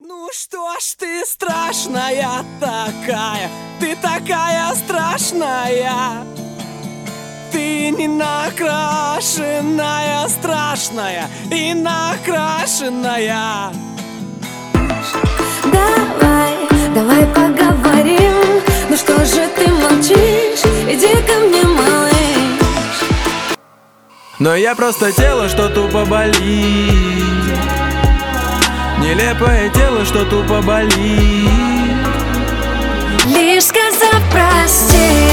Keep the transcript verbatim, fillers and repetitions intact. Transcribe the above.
Ну что ж ты страшная такая, ты такая страшная. Ты не накрашенная, страшная и накрашенная. Давай, давай поговорим. Ну что же ты молчишь? Иди ко мне, малыш. Но я просто тело, что тупо болит. Нелепое тело, что тупо болит. Лишь сказав прости,